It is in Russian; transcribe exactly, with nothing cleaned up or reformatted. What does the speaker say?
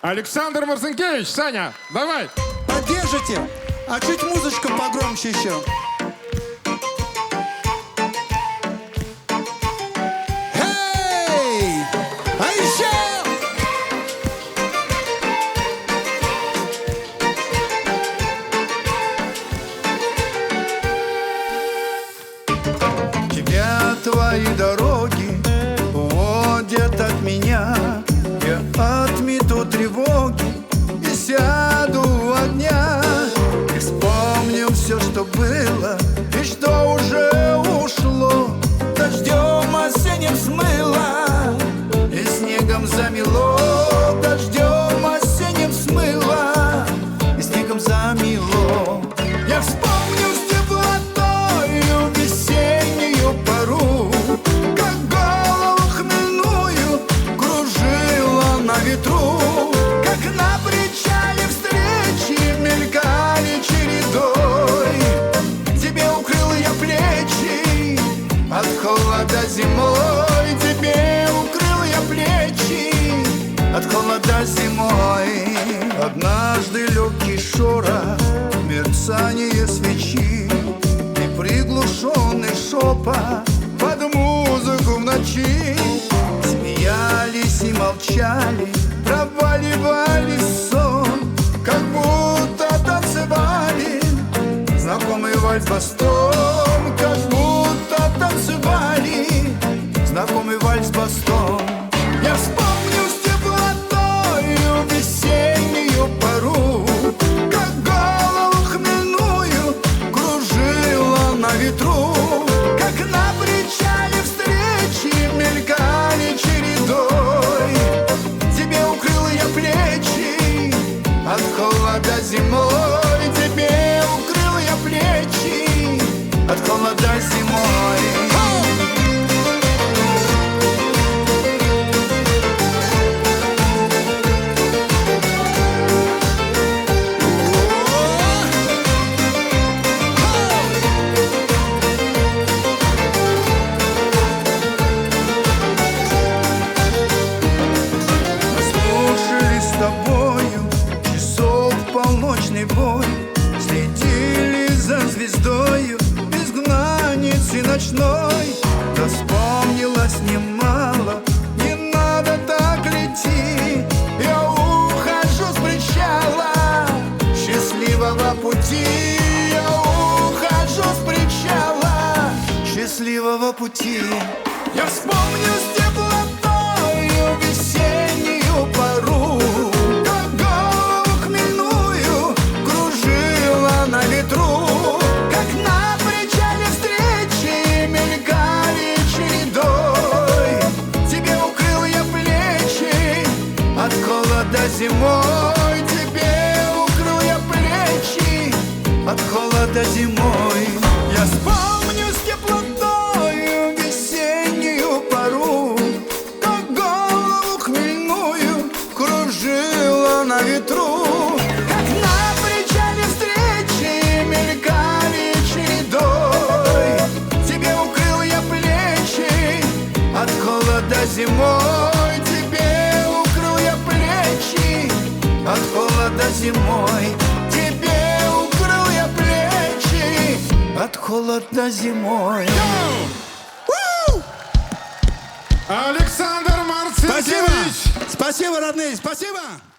Александр Марцинкевич, Саня, давай. Поддержите, а чуть музычка погромче еще. Эй! А еще! Тебя твои дороги уводят от меня. Я отмету тревоги и сяду у огня. И вспомню все, что было и что уже ушло. Дождем осенним смыло и снегом замело. Дождем осенним смыло и снегом замело. Я вспомню с теплотою весеннюю пору, как голову хмельную кружила на ветру, как на причале встречи мелькали чередой. Тебе укрыл я плечи от холода зимой. Тебе укрыл я плечи от холода зимой. Однажды легкий шорох, мерцание свечи и приглушенный шепот под музыку в ночи. Смеялись и молчали, проваливали сон, как будто танцевали знакомый вальс-бастон, как будто танцевали знакомый вальс-бастон. Я вспомню с теплотою весеннюю пору, как голову хмельную кружила на ветру, как на причале встречи мелькали чередой. Тебе укрыл я плечи от холода зимой. Тебе укрыл я плечи от холода зимой. Полночный бой, следили за звездою изгнанницы ночной. Да вспомнилось немало, не надо так лети. Я ухожу с причала счастливого пути. Я ухожу с причала счастливого пути. Я вспомню с теплотою весеннюю пору, как на причале встречи мелькали чередой. Тебе укрыл я плечи от холода зимой. Тебе укрыл я плечи от холода зимой. Я вспомню с теплотою весеннюю пору, как голову хмельную кружила на ветру, как на причале встречи мелькали чередой. Тебе укрыл я плечи от холода зимой. Тебе укрыл я плечи от холода зимой. Тебе укрыл я плечи от холода зимой. Александр Марцинкевич! Спасибо! Спасибо, родные, спасибо!